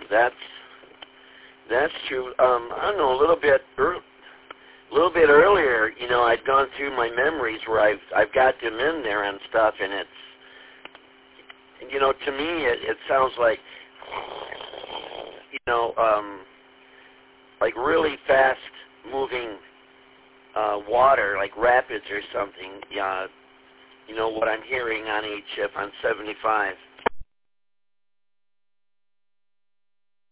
That's true. I don't know, a little bit earlier, you know, I'd gone through my memories where I've got them in there and stuff, and it's, you know, to me it sounds like, you know, like really fast moving water, like rapids or something. You know what I'm hearing on HF on 75.